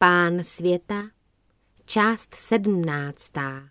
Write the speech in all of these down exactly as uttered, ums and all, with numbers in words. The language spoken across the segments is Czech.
Pán světa, část sedmnáctá.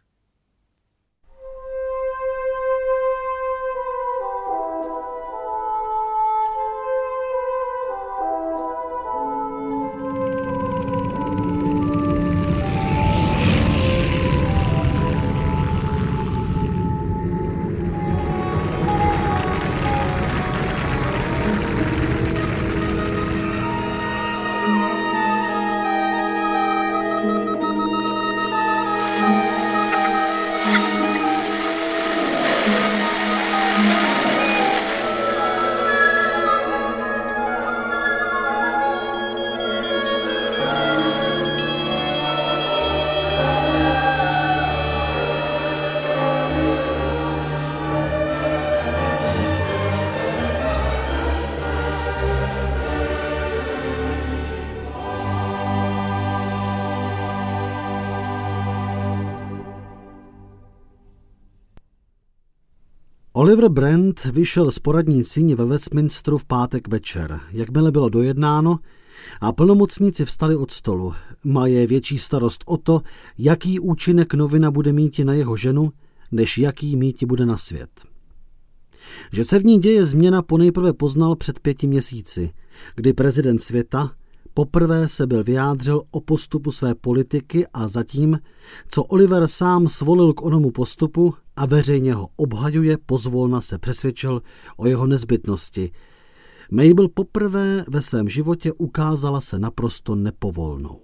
Oliver Brand vyšel z poradní síně ve Westminsteru v pátek večer, jakmile bylo dojednáno a plnomocníci vstali od stolu. Mají větší starost o to, jaký účinek novina bude mít na jeho ženu, než jaký mít bude na svět. Že se v ní děje změna ponejprve poznal před pěti měsíci, kdy prezident světa poprvé se byl vyjádřil o postupu své politiky a zatím, co Oliver sám svolil k onomu postupu a veřejně ho obhajuje, pozvolna se přesvědčil o jeho nezbytnosti. Mabel poprvé ve svém životě ukázala se naprosto nepovolnou.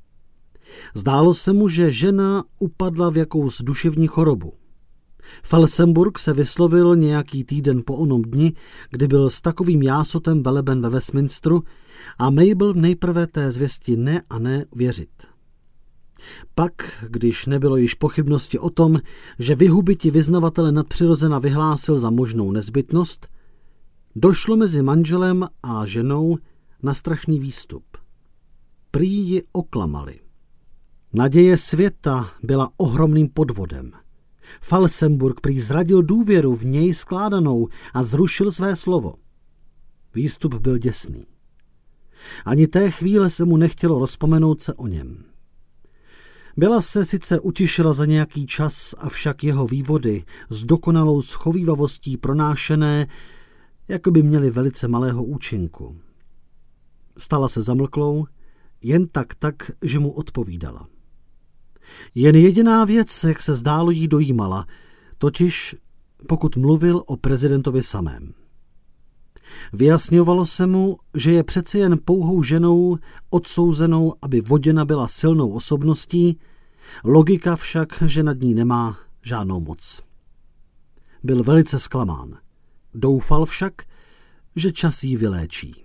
Zdálo se mu, že žena upadla v jakous duševní chorobu. Felsenburg se vyslovil nějaký týden po onom dni, kdy byl s takovým jásotem veleben ve Westminsteru a Mabel nejprve té zvěsti ne a ne věřit. Pak, když nebylo již pochybnosti o tom, že vyhubiti vyznavatele nadpřirozena vyhlásil za možnou nezbytnost, došlo mezi manželem a ženou na strašný výstup. Prý ji oklamali. Naděje světa byla ohromným podvodem. Felsenburg prý zradil důvěru v něj skládanou a zrušil své slovo. Výstup byl děsný. Ani té chvíle se mu nechtělo rozpomenout se o něm. Byla se sice utišila za nějaký čas, avšak jeho vývody s dokonalou schovívavostí pronášené, jako by měly velice malého účinku. Stala se zamlklou, jen tak tak, že mu odpovídala. Jen jediná věc, jak se zdálo, jí dojímala, totiž pokud mluvil o prezidentovi samém. Vyjasňovalo se mu, že je přeci jen pouhou ženou odsouzenou, aby voděna byla silnou osobností, logika však, že nad ní nemá žádnou moc. Byl velice zklamán. Doufal však, že čas jí vyléčí.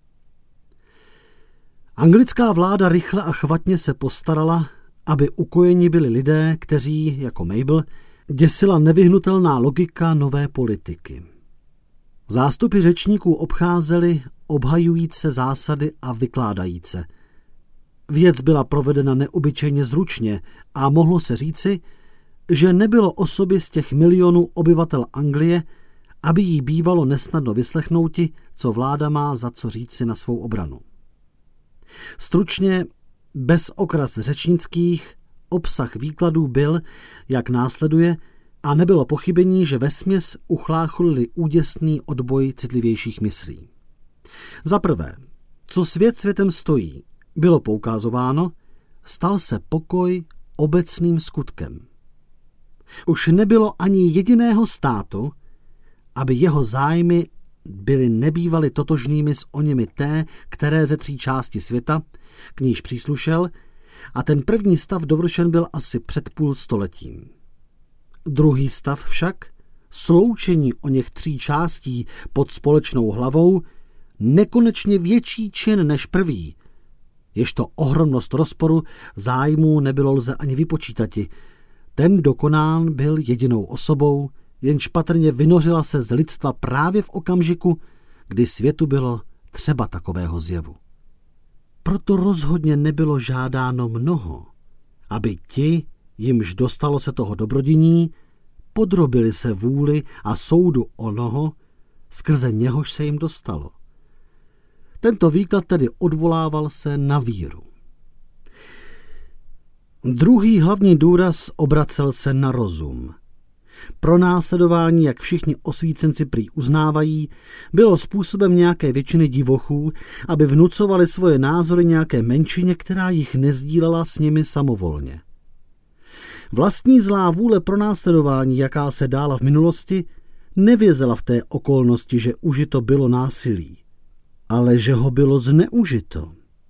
Anglická vláda rychle a chvatně se postarala, aby ukojeni byli lidé, kteří, jako Mabel, děsila nevyhnutelná logika nové politiky. Zástupy řečníků obcházeli, obhajujíce zásady a vykládajíce. Věc byla provedena neobyčejně zručně a mohlo se říci, že nebylo osoby z těch milionů obyvatel Anglie, aby jí bývalo nesnadno vyslechnouti, co vláda má za co říci na svou obranu. Stručně, bez okras řečnických, obsah výkladů byl, jak následuje, a nebylo pochybení, že vesměs uchlácholili úděsný odboj citlivějších myslí. Za prvé, co svět světem stojí, bylo poukázováno, stal se pokoj obecným skutkem. Už nebylo ani jediného státu, aby jeho zájmy byly nebývaly totožnými s oněmi té, které ze tří části světa, k níž příslušel, a ten první stav dovršen byl asi před půl stoletím. Druhý stav však, sloučení oněch tří částí pod společnou hlavou, nekonečně větší čin než prvý, ježto ohromnost rozporu zájmů nebylo lze ani vypočítati. Ten dokonán byl jedinou osobou, jenž patrně vynořila se z lidstva právě v okamžiku, kdy světu bylo třeba takového zjevu. Proto rozhodně nebylo žádáno mnoho, aby ti, jimž dostalo se toho dobrodiní, podrobili se vůli a soudu onoho, skrze něhož se jim dostalo. Tento výklad tedy odvolával se na víru. Druhý hlavní důraz obracel se na rozum. Pronásledování, jak všichni osvícenci prý uznávají, bylo způsobem nějaké většiny divochů, aby vnucovali svoje názory nějaké menšině, která jich nezdílela s nimi samovolně. Vlastní zlá vůle pronásledování, jaká se dála v minulosti, nevězela v té okolnosti, že užito bylo násilí, ale že ho bylo zneužito.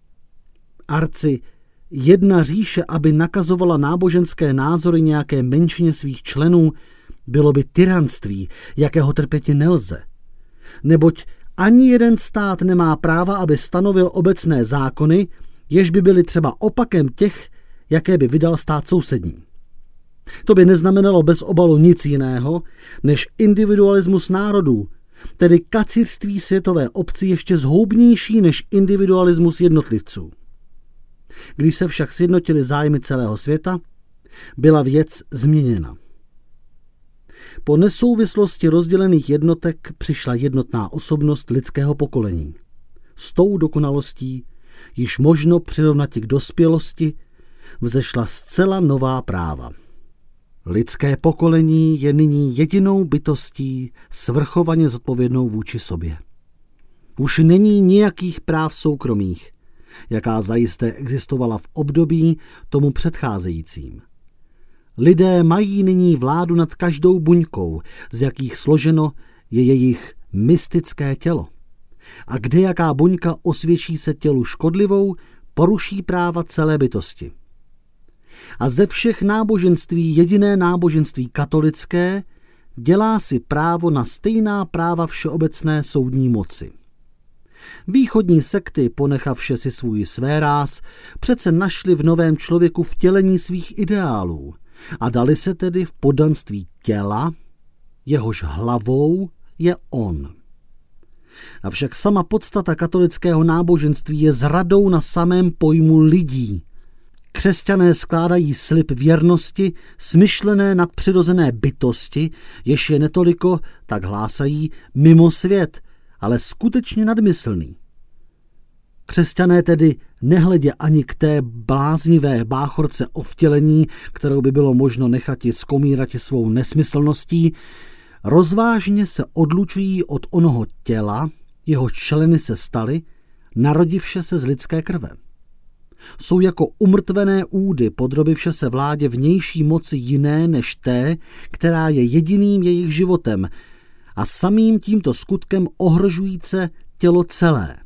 Arci, jedna říše, aby nakazovala náboženské názory nějaké menšině svých členů, bylo by tyranství, jakého trpěti nelze. Neboť ani jeden stát nemá práva, aby stanovil obecné zákony, jež by byly třeba opakem těch, jaké by vydal stát sousední. To by neznamenalo bez obalu nic jiného, než individualismus národů, tedy kacírství světové obci ještě zhoubnější než individualismus jednotlivců. Když se však sjednotily zájmy celého světa, byla věc změněna. Po nesouvislosti rozdělených jednotek přišla jednotná osobnost lidského pokolení. S tou dokonalostí, již možno přirovnati k dospělosti, vzešla zcela nová práva. Lidské pokolení je nyní jedinou bytostí svrchovaně zodpovědnou vůči sobě. Už není nijakých práv soukromých, jaká zajisté existovala v období tomu předcházejícím. Lidé mají nyní vládu nad každou buňkou, z jakých složeno je jejich mystické tělo. A kde jaká buňka osvědčí se tělu škodlivou, poruší práva celé bytosti. A ze všech náboženství jediné náboženství katolické dělá si právo na stejná práva všeobecné soudní moci. Východní sekty, ponechavše si svůj svéráz, přece našli v novém člověku vtělení svých ideálů a dali se tedy v poddanství těla, jehož hlavou je on. Avšak sama podstata katolického náboženství je zradou na samém pojmu lidí. Křesťané skládají slib věrnosti smyšlené nadpřirozené bytosti, jež je netoliko, tak hlásají, mimo svět, ale skutečně nadmyslný. Křesťané tedy nehledě ani k té bláznivé báchorce o vtělení, kterou by bylo možno nechati skomírati svou nesmyslností, rozvážně se odlučují od onoho těla, jeho členy se staly, narodivše se z lidské krve. Jsou jako umrtvené údy, podrobivše se vládě vnější moci jiné než té, která je jediným jejich životem a samým tímto skutkem ohrožujíce tělo celé.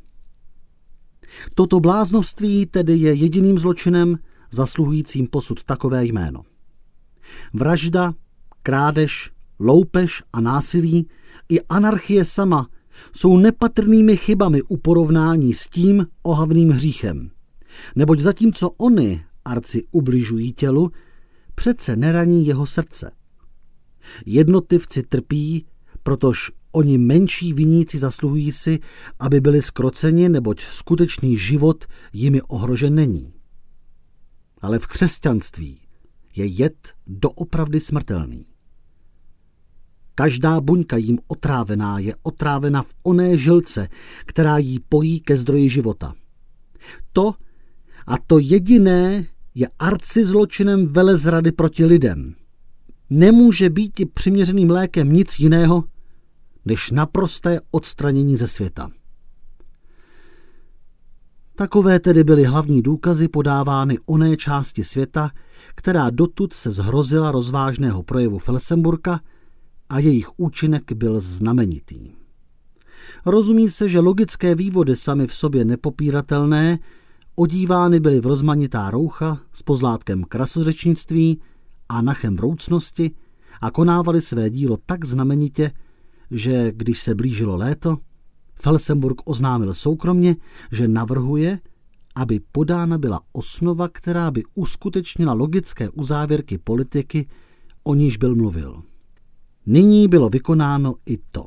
Toto bláznovství tedy je jediným zločinem zasluhujícím posud takové jméno. Vražda, krádež, loupež a násilí i anarchie sama jsou nepatrnými chybami u porovnání s tím ohavným hříchem. Neboť zatímco oni, arci, ubližují tělu, přece neraní jeho srdce. Jednotlivci trpí, protože oni menší viníci zasluhují si, aby byli zkroceni, neboť skutečný život jimi ohrožen není. Ale v křesťanství je jed doopravdy smrtelný. Každá buňka jím otrávená je otrávena v oné žilce, která jí pojí ke zdroji života. To a to jediné je arcizločinem velezrady proti lidem. Nemůže být i přiměřeným lékem nic jiného, než naprosté odstranění ze světa. Takové tedy byly hlavní důkazy podávány oné části světa, která dotud se zhrozila rozvážného projevu Felsenburka a jejich účinek byl znamenitý. Rozumí se, že logické vývody samy v sobě nepopíratelné odívány byly v rozmanitá roucha s pozlátkem krasořečnictví a nachem vroucnosti a konávali své dílo tak znamenitě, že když se blížilo léto, Felsenburg oznámil soukromně, že navrhuje, aby podána byla osnova, která by uskutečnila logické uzávěrky politiky, o níž byl mluvil. Nyní bylo vykonáno i to.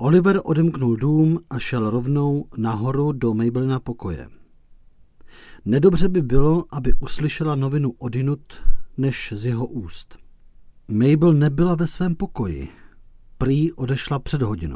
Oliver odemknul dům a šel rovnou nahoru do Mabelina pokoje. Nedobře by bylo, aby uslyšela novinu odinut, než z jeho úst. Mabel nebyla ve svém pokoji. Prý odešla před hodinou.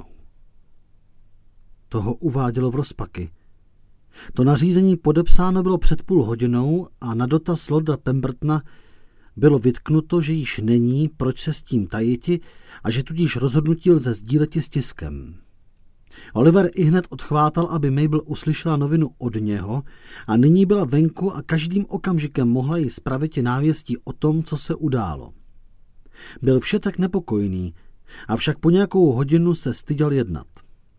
To ho uvádělo v rozpaky. To nařízení podepsáno bylo před půl hodinou a na dotaz lorda Pembertona bylo vytknuto, že již není, proč se s tím tajiti a že tudíž rozhodnutí lze sdíleti s tiskem. Oliver ihned odchvátal, aby Mabel uslyšela novinu od něho a nyní byla venku a každým okamžikem mohla jí spraviti návěstí o tom, co se událo. Byl všecek nepokojný, avšak po nějakou hodinu se styděl jednat.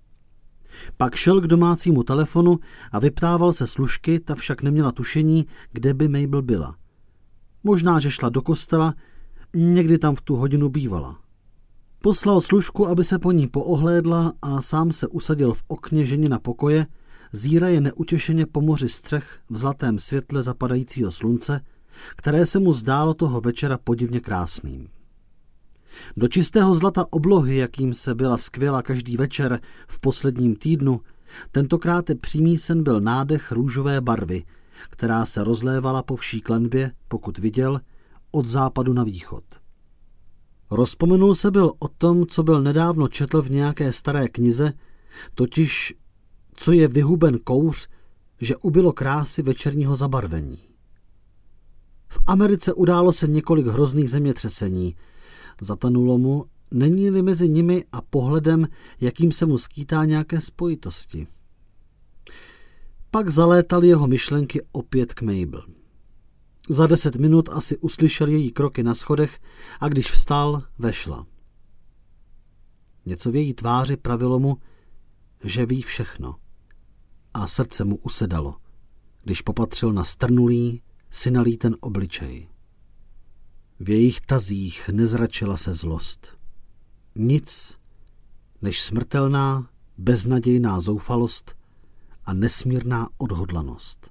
Pak šel k domácímu telefonu a vyptával se služky, ta však neměla tušení, kde by Mabel byla. Možná, že šla do kostela, někdy tam v tu hodinu bývala. Poslal služku, aby se po ní poohlédla a sám se usadil v okně ženina pokoje, zíraje neutěšeně po moři střech v zlatém světle zapadajícího slunce, které se mu zdálo toho večera podivně krásným. Do čistého zlata oblohy, jakým se byla skvěla každý večer v posledním týdnu, tentokrát přímý sen byl nádech růžové barvy, která se rozlévala po vší klenbě, pokud viděl, od západu na východ. Rozpomenul se byl o tom, co byl nedávno četl v nějaké staré knize, totiž, co je vyhuben kouř, že ubylo krásy večerního zabarvení. V Americe událo se několik hrozných zemětřesení. Zatanulo mu, není-li mezi nimi a pohledem, jakým se mu skýtá nějaké spojitosti. Pak zalétaly jeho myšlenky opět k Mabel. Za deset minut asi uslyšel její kroky na schodech a když vstal, vešla. Něco v její tváři pravilo mu, že ví všechno. A srdce mu usedalo, když popatřil na strnulý, synalý ten obličej. V jejich tazích nezračila se zlost. Nic, než smrtelná, beznadějná zoufalost a nesmírná odhodlanost.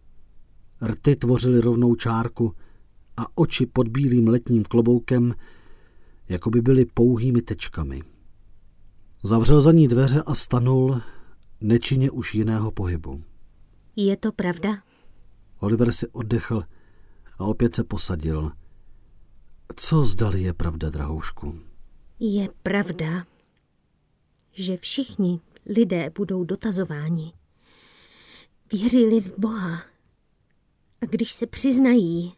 Rty tvořily rovnou čárku a oči pod bílým letním kloboukem, jako by byly pouhými tečkami. Zavřel za ní dveře a stanul, nečinně už jiného pohybu. Je to pravda? Oliver si oddechl a opět se posadil. Co zdali je pravda, drahoušku? Je pravda, že všichni lidé budou dotazováni. Věřili v Boha. A když se přiznají,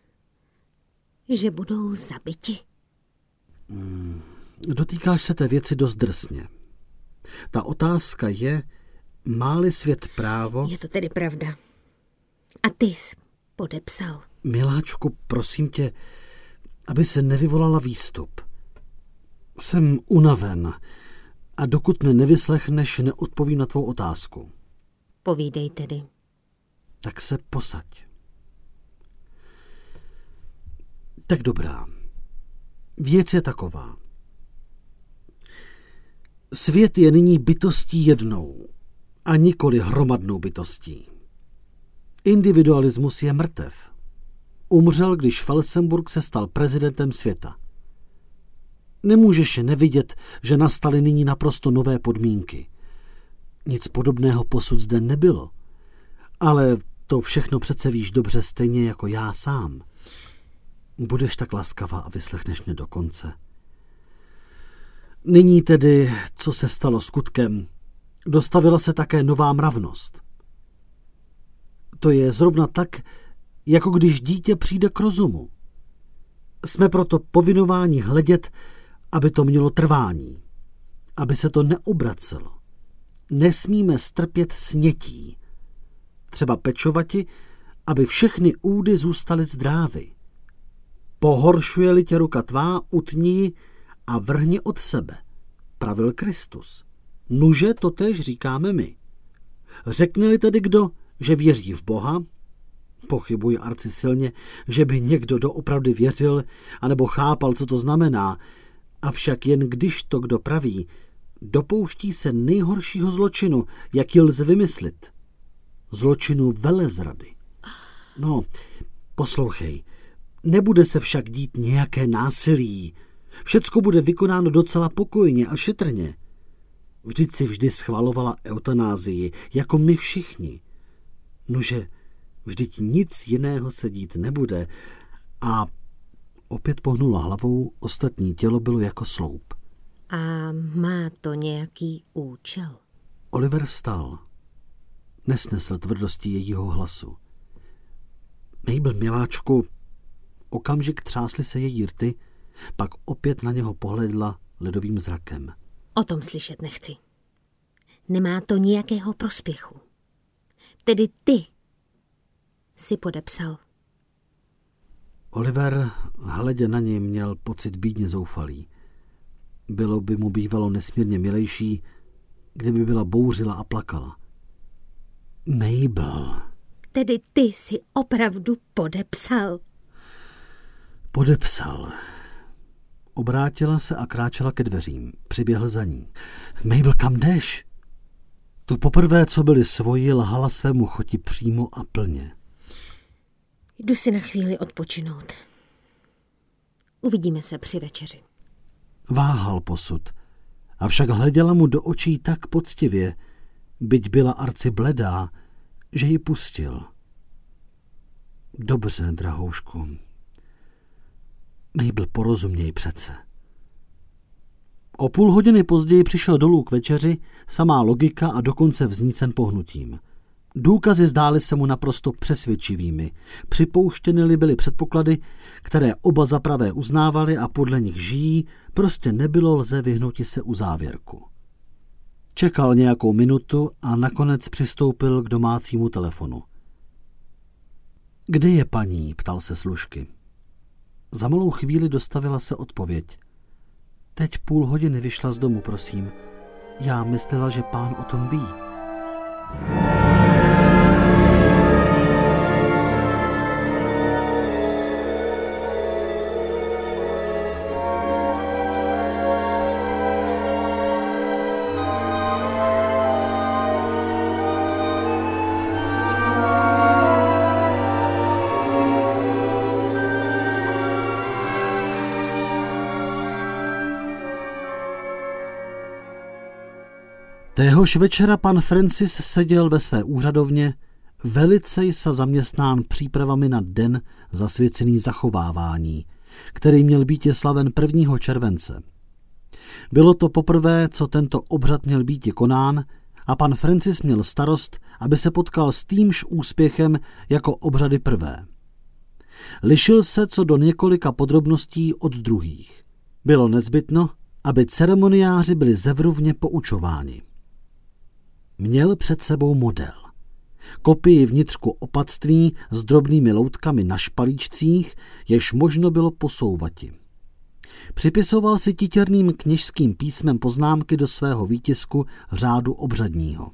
že budou zabiti. Hmm, dotýkáš se té věci dost drsně. Ta otázka je, má-li svět právo... Je to tedy pravda. A ty jsi podepsal. Miláčku, prosím tě, aby se nevyvolala výstup. Jsem unaven a dokud mě nevyslechneš, neodpovím na tvou otázku. Povídej tedy. Tak se posaď. Tak dobrá. Věc je taková. Svět je nyní bytostí jednou a nikoli hromadnou bytostí. Individualismus je mrtev. Umřel, když Felsenburg se stal prezidentem světa. Nemůžeš nevidět, že nastaly nyní naprosto nové podmínky. Nic podobného posud zde nebylo. Ale to všechno přece víš dobře stejně jako já sám. Budeš tak laskavá a vyslechneš mě do konce. Nyní tedy, co se stalo skutkem, dostavila se také nová mravnost. To je zrovna tak, jako když dítě přijde k rozumu. Jsme proto povinováni hledět, aby to mělo trvání, aby se to neobracelo. Nesmíme strpět snětí. Třeba pečovati, aby všechny údy zůstaly zdrávy. Pohoršuje-li tě ruka tvá, utni ji a vrhni od sebe, pravil Kristus. Nuže totéž říkáme my. Řekne-li tedy kdo, že věří v Boha, pochybuji arcisilně, že by někdo doopravdy věřil, anebo chápal, co to znamená, avšak jen když to kdo praví, dopouští se nejhoršího zločinu, jaký lze vymyslit. Zločinu velezrady. No, poslouchej, nebude se však dít nějaké násilí. Všecko bude vykonáno docela pokojně a šetrně. Vždyť si vždy schvalovala eutanázii, jako my všichni. Nože, vždyť nic jiného se dít nebude. A opět pohnula hlavou, ostatní tělo bylo jako sloup. A má to nějaký účel? Oliver vstal. Nesnesl tvrdosti jejího hlasu. Mabel, miláčku, okamžik třásly se její rty, pak opět na něho pohledla ledovým zrakem. O tom slyšet nechci. Nemá to nějakého prospěchu. Tedy ty si podepsal. Oliver, hledě na něj, měl pocit bídně zoufalý. Bylo by mu bývalo nesmírně milejší, kdyby byla bouřila a plakala. Mabel. Tedy ty si opravdu podepsal. Podepsal. Obrátila se a kráčela ke dveřím. Přiběhl za ní. Mabel, kam jdeš? Tu poprvé, co byli svoji, lhala svému choti přímo a plně. Jdu si na chvíli odpočinout. Uvidíme se při večeři. Váhal posud, avšak hleděla mu do očí tak poctivě, byť byla arci bledá, že ji pustil. Dobře, drahoušku. Mabel, porozuměj přece. O půl hodiny později přišel dolů k večeři, samá logika a dokonce vznícen pohnutím. Důkazy zdály se mu naprosto přesvědčivými. Připouštěny byly předpoklady, které oba za pravé uznávali a podle nich žijí, prostě nebylo lze vyhnuti se u závěrku. Čekal nějakou minutu a nakonec přistoupil k domácímu telefonu. Kde je paní? Ptal se služky. Za malou chvíli dostavila se odpověď. Teď půl hodiny vyšla z domu, prosím. Já myslela, že pán o tom ví. Téhož večera pan Francis seděl ve své úřadovně, velice se zaměstnán přípravami na den zasvěcený zachovávání, který měl být slaven prvního července. Bylo to poprvé, co tento obřad měl být konán, a pan Francis měl starost, aby se potkal s týmž úspěchem jako obřady prvé. Lišil se co do několika podrobností od druhých. Bylo nezbytno, aby ceremoniáři byli zevrubně poučováni. Měl před sebou model. Kopii vnitřku opatství s drobnými loutkami na špalíčcích, jež možno bylo posouvati. Připisoval si titěrným kněžským písmem poznámky do svého výtisku řádu obřadního.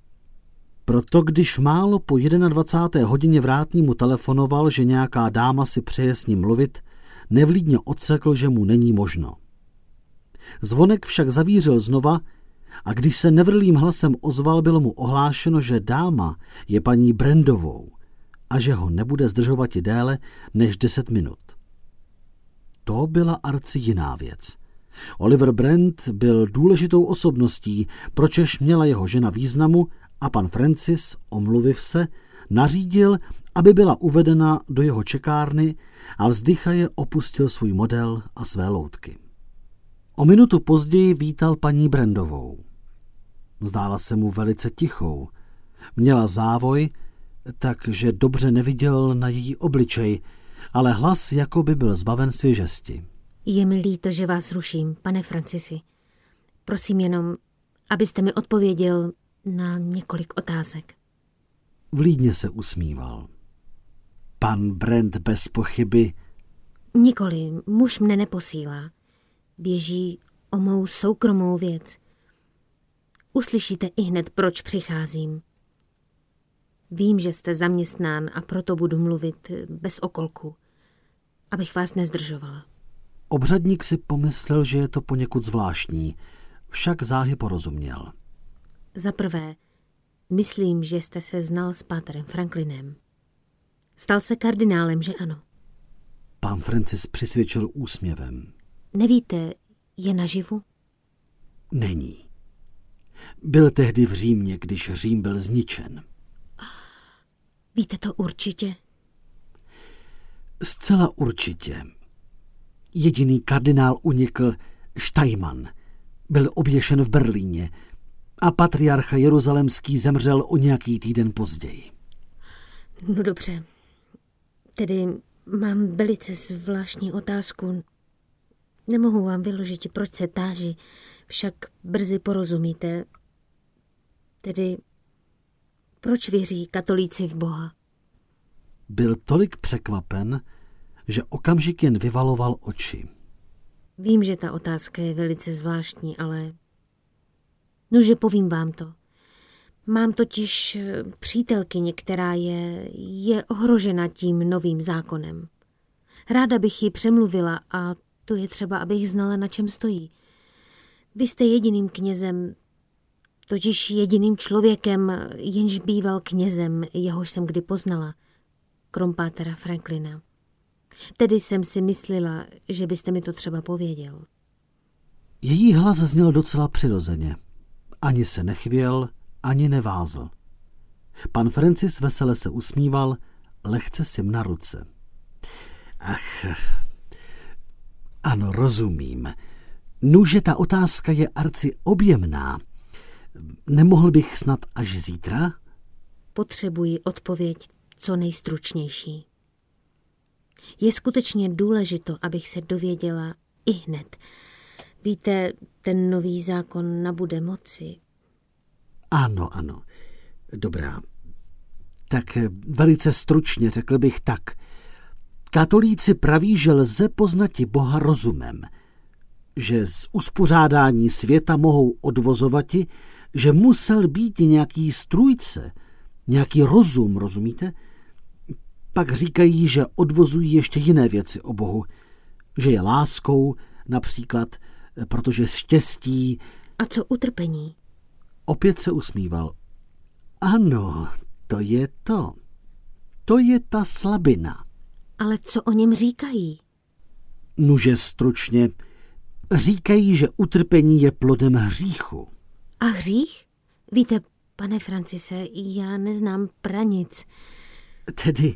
Proto když málo po jedenadvacáté hodině vrátnímu telefonoval, že nějaká dáma si přeje s ním mluvit, nevlídně odsekl, že mu není možno. Zvonek však zavířil znova, a když se nevrlým hlasem ozval, bylo mu ohlášeno, že dáma je paní Brandovou a že ho nebude zdržovat i déle než deset minut. To byla arci jiná věc. Oliver Brand byl důležitou osobností, pročež měla jeho žena významu, a pan Francis, omluviv se, nařídil, aby byla uvedena do jeho čekárny, a vzdychaje opustil svůj model a své loutky. O minutu později vítal paní Brandovou. Zdála se mu velice tichou. Měla závoj, takže dobře neviděl na její obličej, ale hlas jako by byl zbaven svěžesti. Je mi líto, že vás ruším, pane Francisi. Prosím jenom, abyste mi odpověděl na několik otázek. Vlídně se usmíval. Pan Brand bez pochyby... Nikoli, muž mne neposílá. Běží o mou soukromou věc. Uslyšíte ihned, proč přicházím. Vím, že jste zaměstnán a proto budu mluvit bez okolku, abych vás nezdržovala. Obřadník si pomyslel, že je to poněkud zvláštní, však záhy porozuměl. Za prvé, myslím, že jste se znal s páterem Franklinem. Stal se kardinálem, že ano? Pán Francis přisvědčil úsměvem. Nevíte, je naživu? Není. Byl tehdy v Římě, když Řím byl zničen. Víte to určitě? Zcela určitě. Jediný kardinál unikl, Štajman. Byl oběšen v Berlíně a patriarcha jeruzalemský zemřel o nějaký týden později. No dobře. Tedy mám velice zvláštní otázku. Nemohu vám vyložit, proč se táži, však brzy porozumíte. Tedy proč věří katolíci v Boha? Byl tolik překvapen, že okamžik jen vyvaloval oči. Vím, že ta otázka je velice zvláštní, ale... Nože povím vám to. Mám totiž přítelkyni, která je, je ohrožena tím novým zákonem. Ráda bych ji přemluvila a to je třeba, abych znala, na čem stojí. Vy jste jediným knězem, totiž jediným člověkem, jenž býval knězem, jehož jsem kdy poznala, krom pátera Franklina. Tedy jsem si myslela, že byste mi to třeba pověděl. Její hlas zněl docela přirozeně. Ani se nechvěl, ani nevázl. Pan Francis vesele se usmíval, lehce sim na ruce. Ach, ano, rozumím. Nuže ta otázka je arci objemná. Nemohl bych snad až zítra? Potřebuji odpověď co nejstručnější. Je skutečně důležité, abych se dověděla i hned. Víte, ten nový zákon nabude moci. Ano, ano. Dobrá. Tak velice stručně řekl bych tak. Katolíci praví, že lze poznati Boha rozumem, že z uspořádání světa mohou odvozovati, že musel být nějaký strůjce, nějaký rozum, rozumíte? Pak říkají, že odvozují ještě jiné věci o Bohu, že je láskou, například, protože štěstí... A co utrpení? Opět se usmíval. Ano, to je to. To je ta slabina. Ale co o něm říkají? Nuže stručně, říkají, že utrpení je plodem hříchu. A hřích? Víte, pane Francise, já neznám pranic. Tedy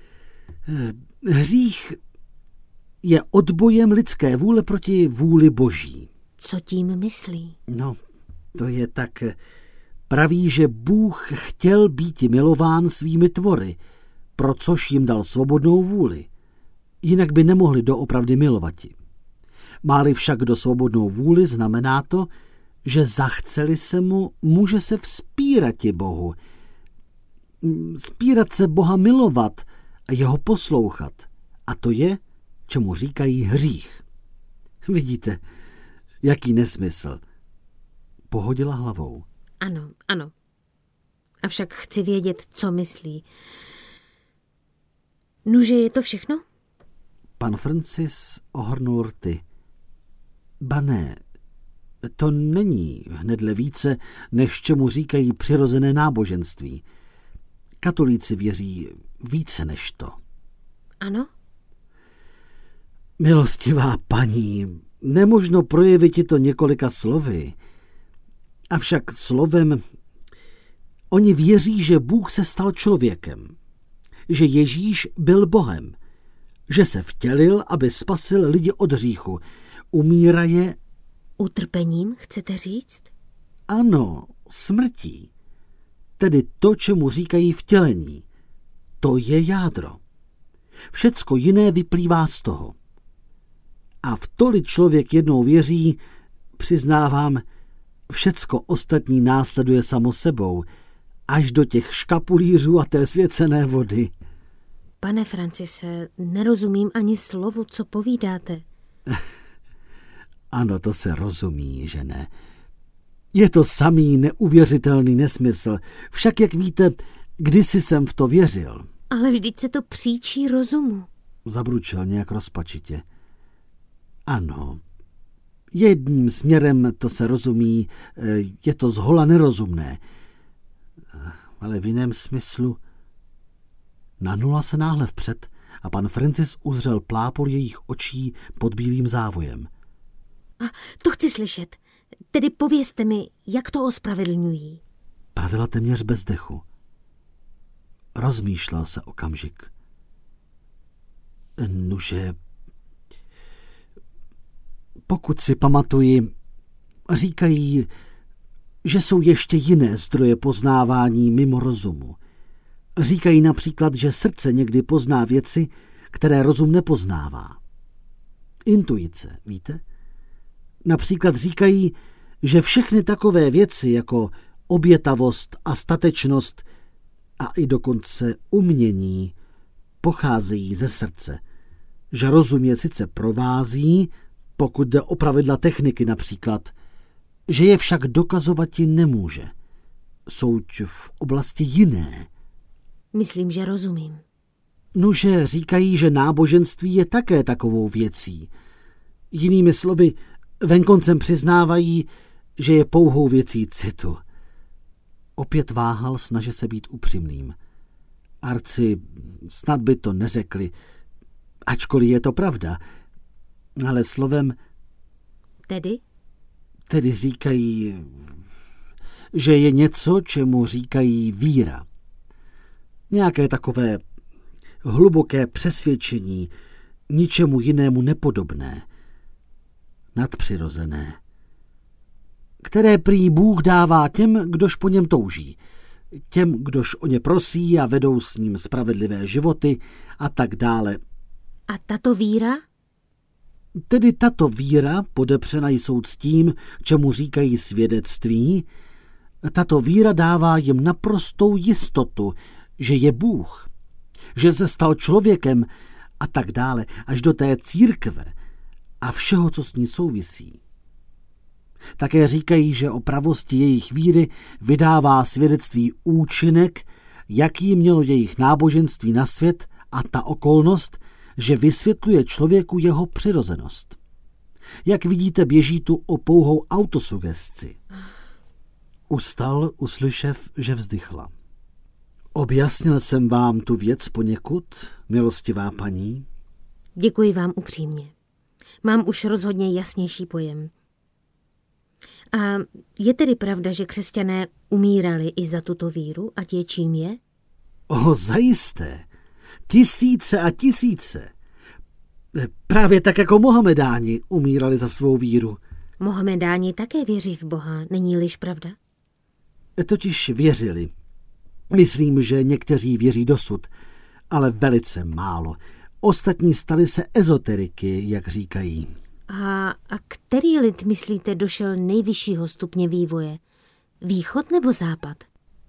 hřích je odbojem lidské vůle proti vůli Boží. Co tím myslí? No, to je tak... Praví, že Bůh chtěl být milován svými tvory, pro což jim dal svobodnou vůli. Jinak by nemohli doopravdy milovati. Máli však do svobodnou vůli, znamená to, že zachceli se mu, může se vzpírati Bohu. Spírat se Boha milovat a jeho poslouchat. A to je, čemu říkají hřích. Vidíte, jaký nesmysl. Pohodila hlavou. Ano, ano. Avšak chci vědět, co myslí. Nuže, je to všechno? Pan Francis ohrnul rty. Ba ne, to není hnedle více, než čemu říkají přirozené náboženství. Katolíci věří více než to. Ano? Milostivá paní, nemožno projevit ti to několika slovy. Avšak slovem oni věří, že Bůh se stal člověkem, že Ježíš byl Bohem, že se vtělil, aby spasil lidi od hříchu. Umíraje... Utrpením, chcete říct? Ano, smrtí. Tedy to, čemu říkají vtělení. To je jádro. Všecko jiné vyplývá z toho. A v to-li člověk jednou věří, přiznávám, všecko ostatní následuje samo sebou, až do těch škapulířů a té svěcené vody. Pane Francise, nerozumím ani slovu, co povídáte. Ano, to se rozumí, že ne. Je to samý neuvěřitelný nesmysl. Však, jak víte, kdysi jsem v to věřil. Ale vždyť se to příčí rozumu. Zabručel nějak rozpačitě. Ano, jedním směrem to se rozumí, je to zhola nerozumné. Ale v jiném smyslu... Nanula se náhle vpřed a pan Francis uzřel plápol jejich očí pod bílým závojem. A to chci slyšet. Tedy povězte mi, jak to ospravedlňují. Pravila téměř bez dechu. Rozmýšlel se okamžik. Nuže, pokud si pamatuji, říkají, že jsou ještě jiné zdroje poznávání mimo rozumu. Říkají například, že srdce někdy pozná věci, které rozum nepoznává. Intuice, víte? Například říkají, že všechny takové věci jako obětavost a statečnost a i dokonce umění pocházejí ze srdce. Že rozum je sice provází, pokud jde o pravidla techniky například, že je však dokazovati nemůže. Souť v oblasti jiné. Myslím, že rozumím. Nuže říkají, že náboženství je také takovou věcí. Jinými slovy, venkoncem přiznávají, že je pouhou věcí citu. Opět váhal, snažil se být upřímným. Arci snad by to neřekli, ačkoliv je to pravda, ale slovem... Tedy? Tedy říkají, že je něco, čemu říkají víra. Nějaké takové hluboké přesvědčení, ničemu jinému nepodobné, nadpřirozené, které prý Bůh dává těm, kdož po něm touží, těm, kdož o ně prosí a vedou s ním spravedlivé životy a tak dále. A tato víra? Tedy tato víra, podepřena jsou s tím, čemu říkají svědectví, tato víra dává jim naprostou jistotu, že je Bůh, že se stal člověkem a tak dále, až do té církve a všeho, co s ní souvisí. Také říkají, že o pravosti jejich víry vydává svědectví účinek, jaký mělo jejich náboženství na svět a ta okolnost, že vysvětluje člověku jeho přirozenost. Jak vidíte, běží tu o pouhou autosugesci. Ustal, uslyšev, že vzdychla. Objasnil jsem vám tu věc poněkud, milostivá paní? Děkuji vám upřímně. Mám už rozhodně jasnější pojem. A je tedy pravda, že křesťané umírali i za tuto víru, ať je čím je? O, zajisté. Tisíce a tisíce. Právě tak jako Mohamedáni umírali za svou víru. Mohamedáni také věří v Boha, není-liž pravda? Totiž věřili. Myslím, že někteří věří dosud, ale velice málo. Ostatní stali se ezoteriky, jak říkají. A, a který lid, myslíte, došel nejvyššího stupně vývoje? Východ nebo západ?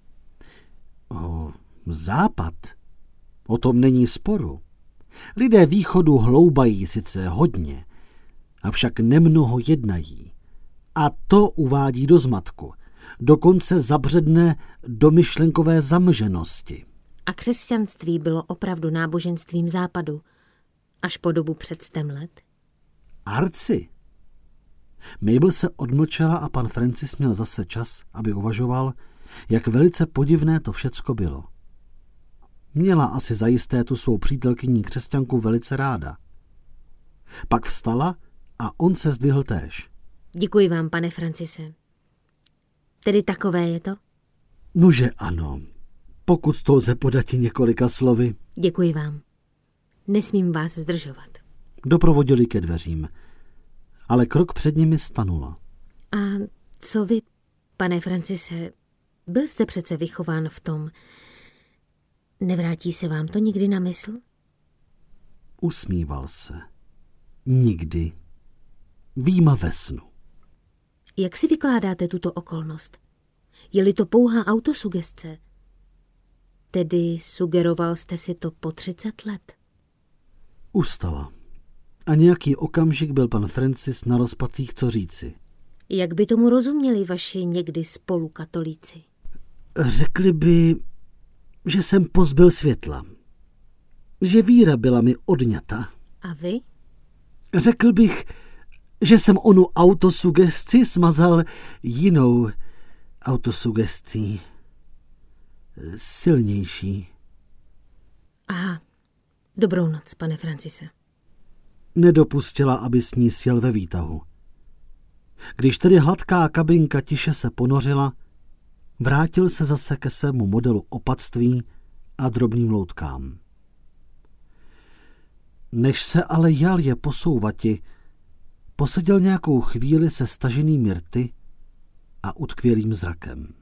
O, západ? O tom není sporu. Lidé východu hloubají sice hodně, avšak nemnoho jednají. A to uvádí do zmatku. Dokonce zabředne do myšlenkové zamlženosti. A křesťanství bylo opravdu náboženstvím západu až po dobu před stem let? Arci. Mabel se odmlčela a pan Francis měl zase čas, aby uvažoval, jak velice podivné to všecko bylo. Měla asi zajisté tu svou přítelkyní křesťanku velice ráda. Pak vstala a on se zdvihl též. Děkuji vám, pane Francise. Tedy takové je to? Nuže ano, pokud to lze podati několika slovy. Děkuji vám. Nesmím vás zdržovat. Doprovodili ke dveřím, ale krok před nimi stanula. A co vy, pane Francise, byl jste přece vychován v tom, nevrátí se vám to nikdy na mysl? Usmíval se. Nikdy. Výjima ve snu. Jak si vykládáte tuto okolnost? Je-li to pouhá autosugestce? Tedy sugeroval jste si to po třicet let? Ustala. A nějaký okamžik byl pan Francis na rozpacích, co říci. Jak by tomu rozuměli vaši někdy spolukatolíci? Řekli by, že jsem pozbyl světla. Že víra byla mi odňata. A vy? Řekl bych, že jsem onu autosugesci smazal jinou autosugestí. Silnější. Aha. Dobrou noc, pane Francise. Nedopustila, aby s ní sjel ve výtahu. Když tedy hladká kabinka tiše se ponořila, vrátil se zase ke svému modelu opatství a drobným loutkám. Než se ale jal je posouvati, poseděl nějakou chvíli se staženými rty a utkvělým zrakem.